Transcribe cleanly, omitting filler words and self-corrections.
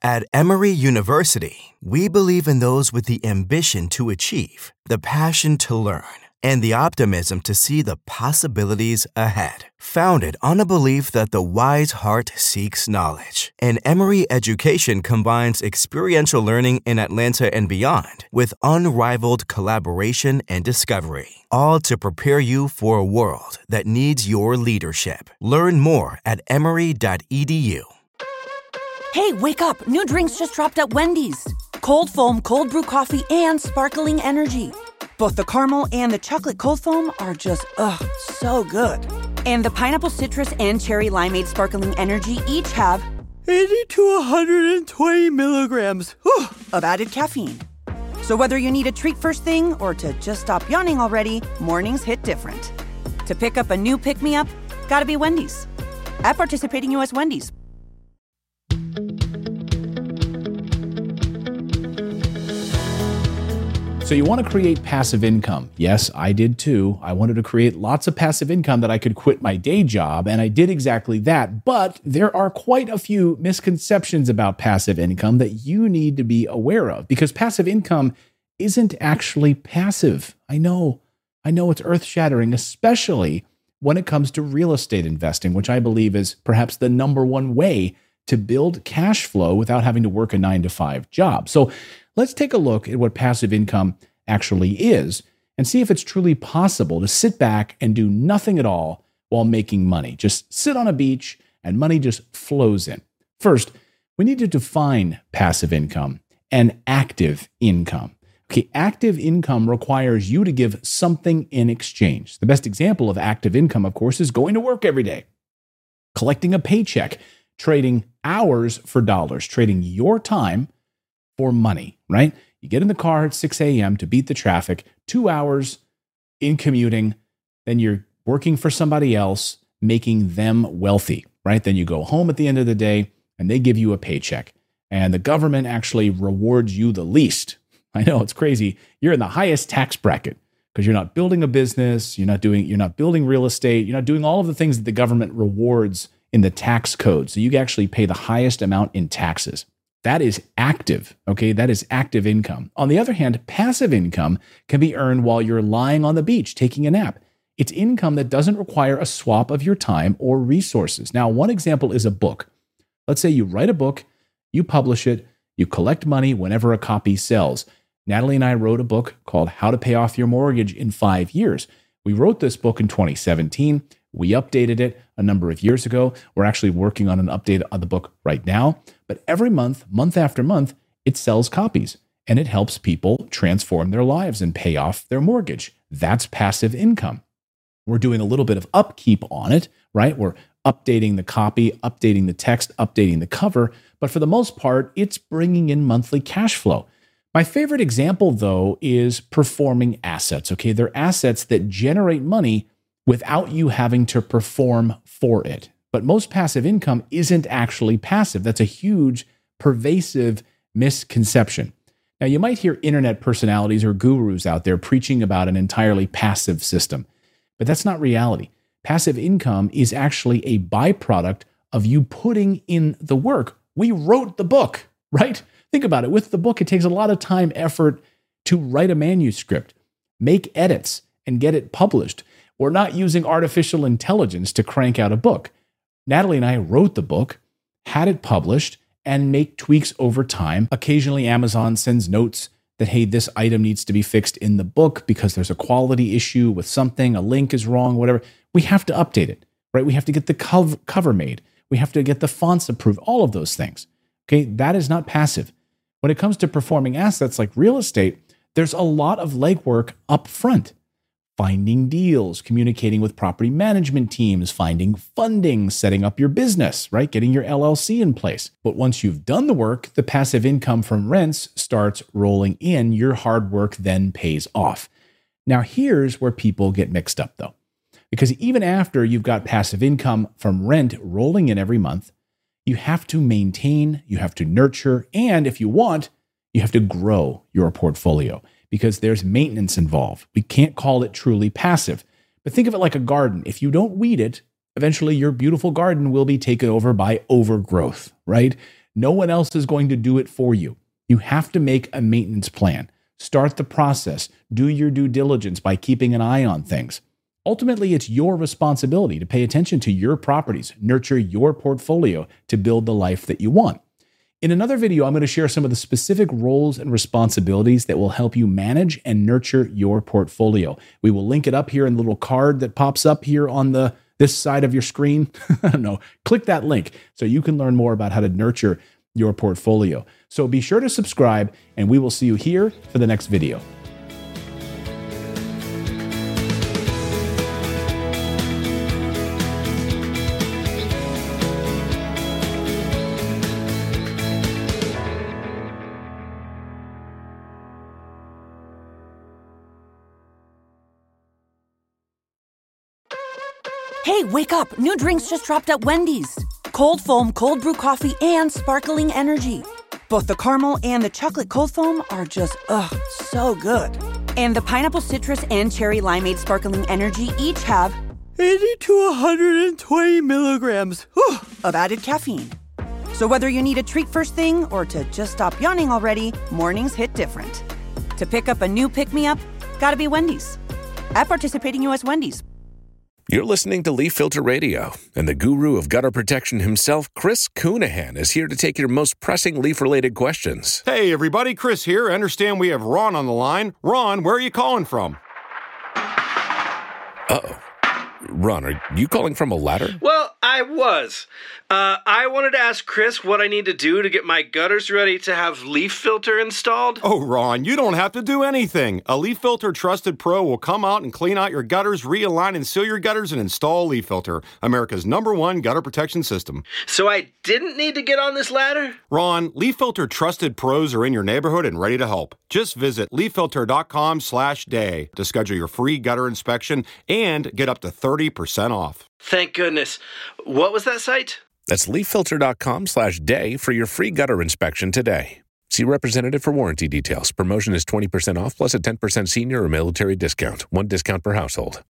At Emory University, we believe in those with the ambition to achieve, the passion to learn, and the optimism to see the possibilities ahead. Founded on a belief that the wise heart seeks knowledge, and Emory education combines experiential learning in Atlanta and beyond with unrivaled collaboration and discovery, all to prepare you for a world that needs your leadership. Learn more at emory.edu. Hey, wake up! New drinks just dropped at Wendy's. Cold foam, cold brew coffee, and sparkling energy. Both the caramel and the chocolate cold foam are just, so good. And the pineapple citrus and cherry limeade sparkling energy each have 80 to 120 milligrams of added caffeine. So whether you need a treat first thing or to just stop yawning already, mornings hit different. To pick up a new pick-me-up, gotta be Wendy's. At participating U.S. Wendy's. So you want to create passive income. Yes, I did too. I wanted to create lots of passive income that I could quit my day job, and I did exactly that. But there are quite a few misconceptions about passive income that you need to be aware of, because passive income isn't actually passive. I know it's earth-shattering, especially when it comes to real estate investing, which I believe is perhaps the number one way to build cash flow without having to work a 9-to-5 job. So let's take a look at what passive income actually is and see if it's truly possible to sit back and do nothing at all while making money. Just sit on a beach and money just flows in. First, we need to define passive income and active income. Okay, active income requires you to give something in exchange. The best example of active income, of course, is going to work every day, collecting a paycheck, trading hours for dollars, trading your time for money, right? You get in the car at 6 a.m. to beat the traffic, 2 hours in commuting, then you're working for somebody else, making them wealthy, right? Then you go home at the end of the day and they give you a paycheck. And the government actually rewards you the least. I know, it's crazy. You're in the highest tax bracket because you're not building a business, you're not building real estate, you're not doing all of the things that the government rewards in the tax code. So you actually pay the highest amount in taxes. That is active, okay? That is active income. On the other hand, passive income can be earned while you're lying on the beach taking a nap. It's income that doesn't require a swap of your time or resources. Now, one example is a book. Let's say you write a book, you publish it, you collect money whenever a copy sells. Natalie and I wrote a book called How to Pay Off Your Mortgage in 5 Years. We wrote this book in 2017. We updated it a number of years ago. We're actually working on an update on the book right now. But every month, month after month, it sells copies and it helps people transform their lives and pay off their mortgage. That's passive income. We're doing a little bit of upkeep on it, right? We're updating the copy, updating the text, updating the cover. But for the most part, it's bringing in monthly cash flow. My favorite example, though, is performing assets. Okay, they're assets that generate money without you having to perform for it. But most passive income isn't actually passive. That's a huge, pervasive misconception. Now, you might hear internet personalities or gurus out there preaching about an entirely passive system, but that's not reality. Passive income is actually a byproduct of you putting in the work. We wrote the book, right? Think about it. With the book, it takes a lot of time, effort to write a manuscript, make edits, and get it published. We're not using artificial intelligence to crank out a book. Natalie and I wrote the book, had it published, and make tweaks over time. Occasionally, Amazon sends notes that, hey, this item needs to be fixed in the book because there's a quality issue with something, a link is wrong, whatever. We have to update it, right? We have to get the cover made. We have to get the fonts approved, all of those things. Okay, that is not passive. When it comes to performing assets like real estate, there's a lot of legwork up front. Finding deals, communicating with property management teams, finding funding, setting up your business, right? Getting your LLC in place. But once you've done the work, the passive income from rents starts rolling in. Your hard work then pays off. Now, here's where people get mixed up, though. Because even after you've got passive income from rent rolling in every month, you have to maintain, you have to nurture, and if you want, you have to grow your portfolio because there's maintenance involved. We can't call it truly passive, but think of it like a garden. If you don't weed it, eventually your beautiful garden will be taken over by overgrowth, right? No one else is going to do it for you. You have to make a maintenance plan. Start the process. Do your due diligence by keeping an eye on things. Ultimately, it's your responsibility to pay attention to your properties, nurture your portfolio to build the life that you want. In another video, I'm going to share some of the specific roles and responsibilities that will help you manage and nurture your portfolio. We will link it up here in the little card that pops up here on this side of your screen. I don't know. Click that link so you can learn more about how to nurture your portfolio. So be sure to subscribe, and we will see you here for the next video. Hey, wake up! New drinks just dropped at Wendy's. Cold foam, cold brew coffee, and sparkling energy. Both the caramel and the chocolate cold foam are just, so good. And the pineapple citrus and cherry limeade sparkling energy each have 80 to 120 milligrams of added caffeine. So whether you need a treat first thing or to just stop yawning already, mornings hit different. To pick up a new pick-me-up, gotta be Wendy's. At participating U.S. Wendy's. You're listening to Leaf Filter Radio, and the guru of gutter protection himself, Chris Coonahan, is here to take your most pressing leaf-related questions. Hey, everybody, Chris here. I understand we have Ron on the line. Ron, where are you calling from? Uh-oh. Ron, are you calling from a ladder? Well, I was. I wanted to ask Chris what I need to do to get my gutters ready to have Leaf Filter installed. Oh, Ron, you don't have to do anything. A Leaf Filter Trusted Pro will come out and clean out your gutters, realign and seal your gutters, and install Leaf Filter, America's #1 gutter protection system. So I didn't need to get on this ladder? Ron, Leaf Filter Trusted Pros are in your neighborhood and ready to help. Just visit leaffilter.com/day to schedule your free gutter inspection and get up to 30% off. Thank goodness. What was that site? That's leaffilter.com/day for your free gutter inspection today. See representative for warranty details. Promotion is 20% off plus a 10% senior or military discount. One discount per household.